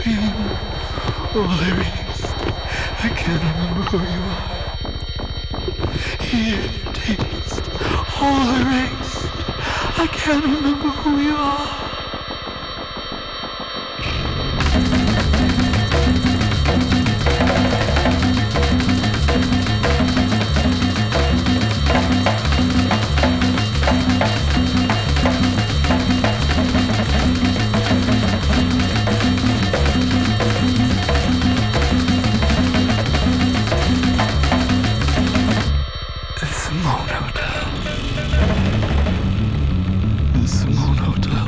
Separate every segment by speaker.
Speaker 1: been all erased. I can't remember who you are. Here, taste, all erased. I can't remember who you are. Simone Hotel. The Simone Hotel.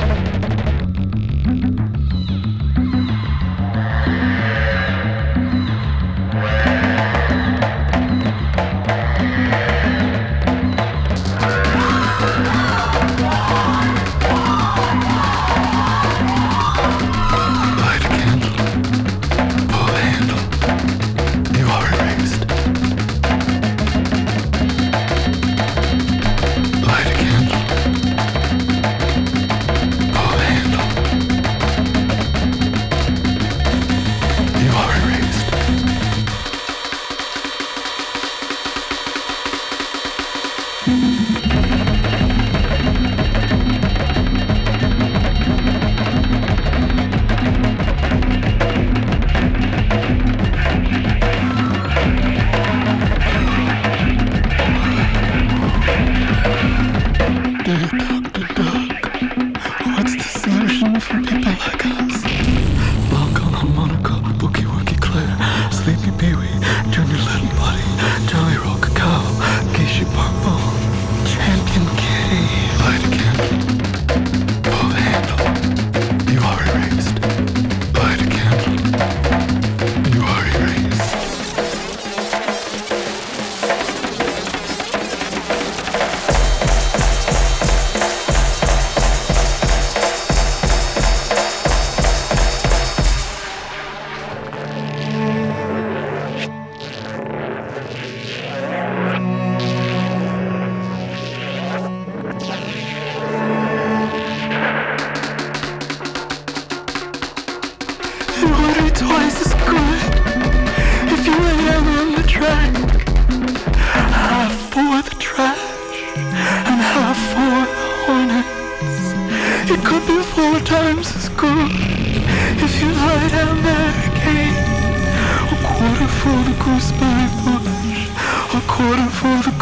Speaker 1: Light a candle. Pull the handle. You are erased. Light a candle. Pull the handle. You are erased. Dear Dr. Doug, what's the solution for people like us? Long on harmonica, bookie wookie Claire, Sleepy Pee-wee, Junior Little Buddy, Jolly Roll Cacao, Geisha Barbone, Champion Kitty. Light a candle. Pull the handle. You are erased. Light a candle. You are erased. It would be twice as good if you lay down on the track. Half for the trash and half for the hornets. It could be 4 times as good if you lie down there again. A quarter for the gooseberry bush, a quarter for the